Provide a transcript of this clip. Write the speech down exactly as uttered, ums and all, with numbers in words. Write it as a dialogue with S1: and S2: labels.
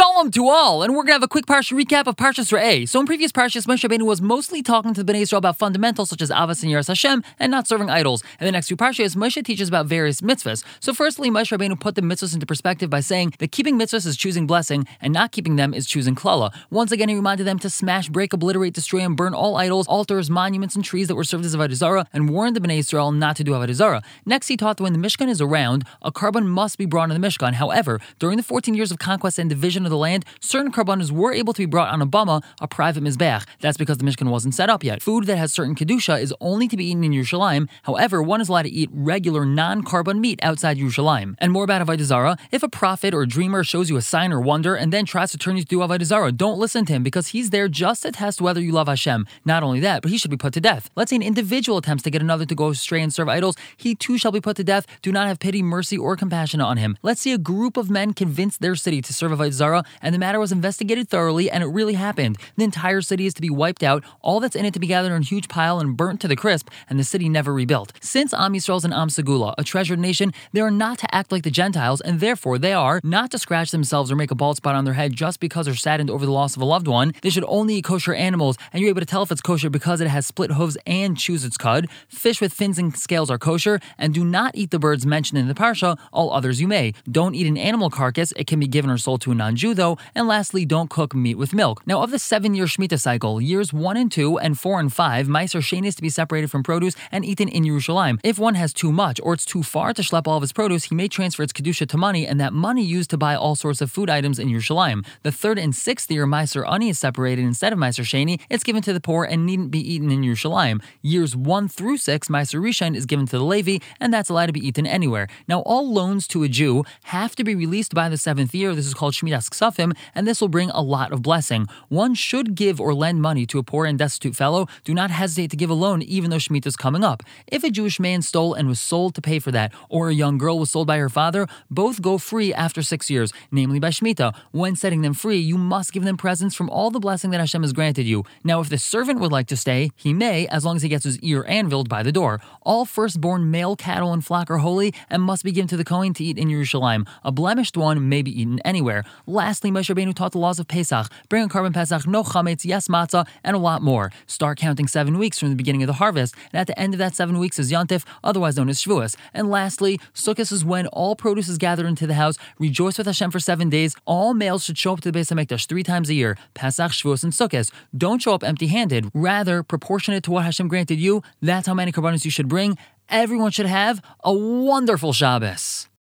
S1: Shalom to all, and we're gonna have a quick parsha recap of Parshas Re'eh. So in previous Parshas, Moshe Rabbeinu was mostly talking to the Bnei Israel about fundamentals such as Avos and Yiras Hashem and not serving idols. In the next few Parshas, Moshe teaches about various mitzvahs. So firstly, Moshe Rabbeinu put the mitzvahs into perspective by saying that keeping mitzvahs is choosing blessing, and not keeping them is choosing klala. Once again, he reminded them to smash, break, obliterate, destroy, and burn all idols, altars, monuments, and trees that were served as Avodah Zarah, and warned the Bnei Israel not to do Avodah Zarah. Next, he taught that when the Mishkan is around, a carbon must be brought in the Mishkan. However, during the fourteen years of conquest and division of the land, certain carbonos were able to be brought on a bama, a private mizbeach. That's because the Mishkan wasn't set up yet. Food that has certain kedusha is only to be eaten in Yerushalayim. However, one is allowed to eat regular non-carbon meat outside Yerushalayim. And more about Avodah Zarah: if a prophet or dreamer shows you a sign or wonder and then tries to turn you to do Avodah Zarah, don't listen to him, because he's there just to test whether you love Hashem. Not only that, but he should be put to death. Let's say an individual attempts to get another to go astray and serve idols, he too shall be put to death. Do not have pity, mercy, or compassion on him. Let's see a group of men convince their city to serve Avodah Zarah, and the matter was investigated thoroughly, and it really happened. The entire city is to be wiped out, all that's in it to be gathered in a huge pile and burnt to the crisp, and the city never rebuilt. Since Am Yisrael is an Am Segula, a treasured nation, they are not to act like the Gentiles, and therefore they are not to scratch themselves or make a bald spot on their head just because they're saddened over the loss of a loved one. They should only eat kosher animals, and you're able to tell if it's kosher because it has split hooves and chews its cud. Fish with fins and scales are kosher, and do not eat the birds mentioned in the parsha. All others you may. Don't eat an animal carcass, it can be given or sold to a non-Jew though. And lastly, don't cook meat with milk. Now, of the seven-year Shemitah cycle, years one and two and four and five, Meiser Sheni is to be separated from produce and eaten in Yerushalayim. If one has too much or it's too far to schlep all of his produce, he may transfer its kedusha to money, and that money used to buy all sorts of food items in Yerushalayim. The third and sixth year Meiser Ani is separated instead of Meiser Sheni. It's given to the poor and needn't be eaten in Yerushalayim. Years one through six, Meiser Rishon is given to the Levi, and that's allowed to be eaten anywhere. Now, all loans to a Jew have to be released by the seventh year. This is called Shmitas Ksafim, and this will bring a lot of blessing. One should give or lend money to a poor and destitute fellow. Do not hesitate to give a loan even though Shemitah is coming up. If a Jewish man stole and was sold to pay for that, or a young girl was sold by her father, both go free after six years, namely by Shemitah. When setting them free, you must give them presents from all the blessing that Hashem has granted you. Now, if the servant would like to stay, he may, as long as he gets his ear anviled by the door. All firstborn male cattle and flock are holy and must be given to the Kohen to eat in Yerushalayim. A blemished one may be eaten anywhere. Lastly, Moshe Rabbeinu taught the laws of Pesach: bring a carbon Pesach, no chametz, yes matzah, and a lot more. Start counting seven weeks from the beginning of the harvest, and at the end of that seven weeks is Yontif, otherwise known as Shavuos. And lastly, Sukkot is when all produce is gathered into the house. Rejoice with Hashem for seven days. All males should show up to the Beis HaMikdash three times a year: Pesach, Shavuos, and Sukkot. Don't show up empty-handed. Rather, proportionate to what Hashem granted you, that's how many carbonos you should bring. Everyone should have a wonderful Shabbos.